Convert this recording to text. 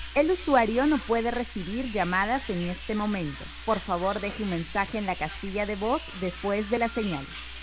El usuario no puede recibir llamadas en este momento. Por favor, deje un mensaje en la casilla de voz después de la señal.